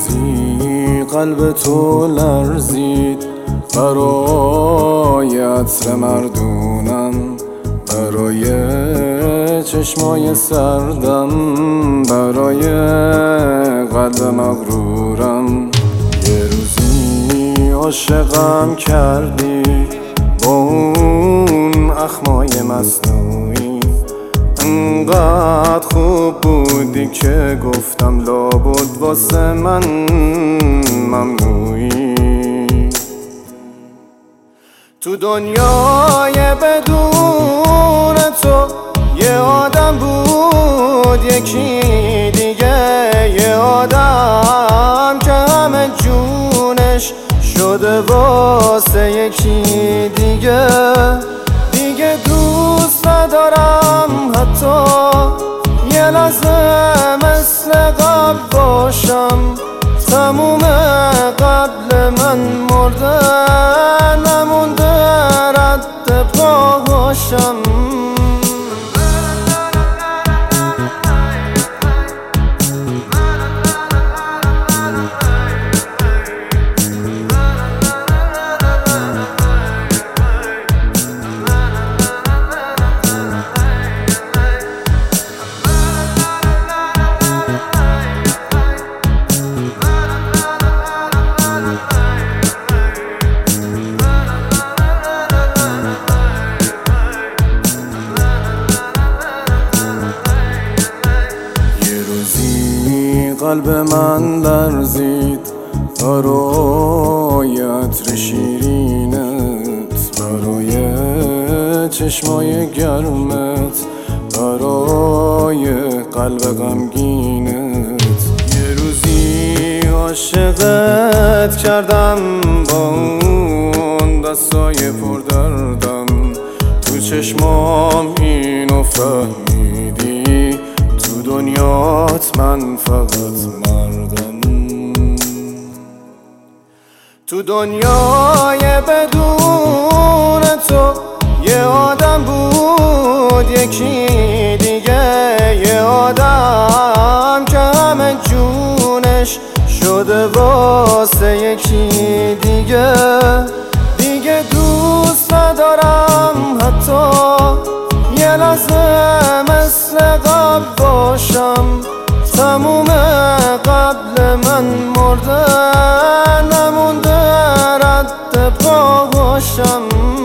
روزی قلب تو لرزید برای عطر مردونم، برای چشمای سردم، برای قلب مغرورم. یه روزی عاشقم کردی با اون اخمای مصنوعی، انقدر خوب بودی که گفتم لابد واسه من ممنوعی. تو دنیای بدون تو یه آدم بود یکی دیگه، یه آدم که همه جونش شده واسه یکی دیگه. دیگه دوست ندارم حتی یه لحظه مثل قبل باشم، تموم قبل من مرده نمونده رد پاهاشم. قلب من لرزید برای عطر شیرینت، برای چشمای گرمت، برای قلب غمگینت. یه روزی عاشقت کردم با اون دستای پردردم، تو چشمام اینو فهمیدی تو دنیات من فقط مردم. تو دنیای بدون تو یه آدم بود یکی دیگه، یه آدم که همه جونش شده واسه یکی دیگه. دیگه دوست ندارم حتی یه لحظه مثل قبل باشم، تموم قبل من مرده نمونده رد پاهاشم.